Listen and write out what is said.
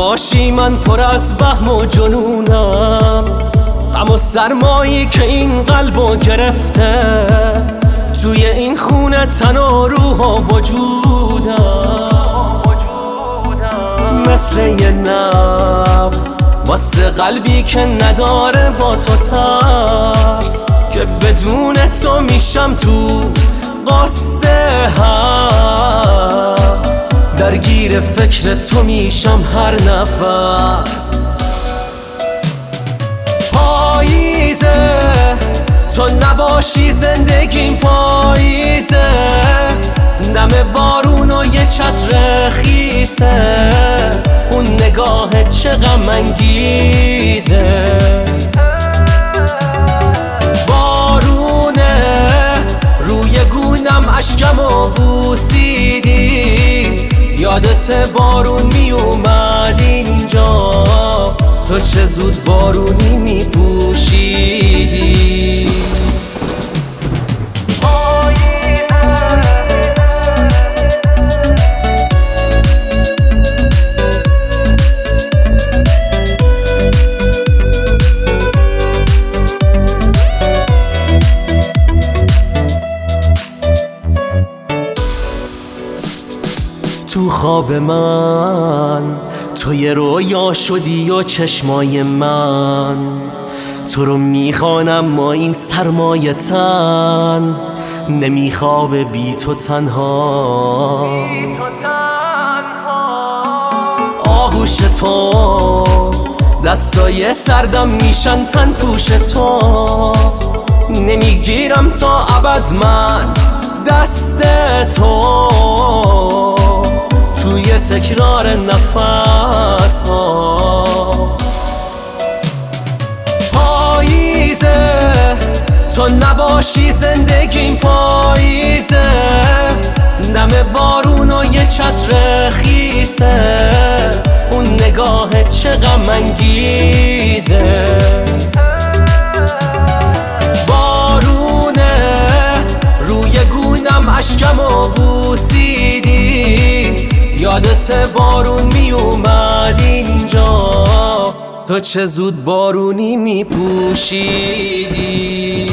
نباشی من پر از وهم و جنونم، غم و سرمایی که این قلبو گرفته، توی این خونه تن و روح و وجودم، مثل یه نبض واسه قلبی که نداره با تو ترس، که بدون تو میشم تو قصه هست، درگیر فکر تو میشم هر نفس. پاییزه تو نباشی زندگیم پاییزه، نم بارون و یه چتر خیسه، اون نگاه چه غم انگیزه. بارونه روی گونم اشکمو بوسیدی، یادت بارون می اومد اینجا، تو چه زود بارونی می پوشیدی. تو خواب من تو یه رویا شدی و چشمای من تو رو میخوانم، ما این سرمایه تن نمیخوابه بی تو تنها. آغوش تو دستای سردم میشن تن پوش تو، نمیگیرم تا ابد من دست تو، توی تکرار نفس ها. پاییزه تو نباشی زندگیم پاییزه، نم بارون و یه چتر خیسه، اون نگاه چه غم انگیزه. بارونه روی گونم اشکمو بوسیدی، یادت بارون می اومد اینجا، تو چه زود بارونی می پوشیدی.